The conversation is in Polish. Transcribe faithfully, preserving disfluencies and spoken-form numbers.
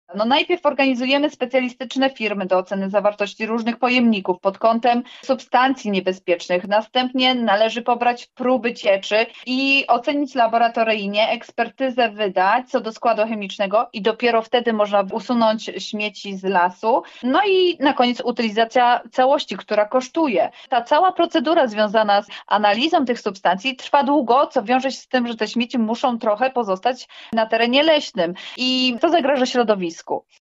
No najpierw organizujemy specjalistyczne firmy do oceny zawartości różnych pojemników pod kątem substancji niebezpiecznych. Następnie należy pobrać próby cieczy i ocenić laboratoryjnie, ekspertyzę wydać co do składu chemicznego i dopiero wtedy można usunąć śmieci z lasu. No i na koniec utylizacja całości, która kosztuje. Ta cała procedura związana z analizą tych substancji trwa długo, co wiąże się z tym, że te śmieci muszą trochę pozostać na terenie leśnym i to zagraża środowisku.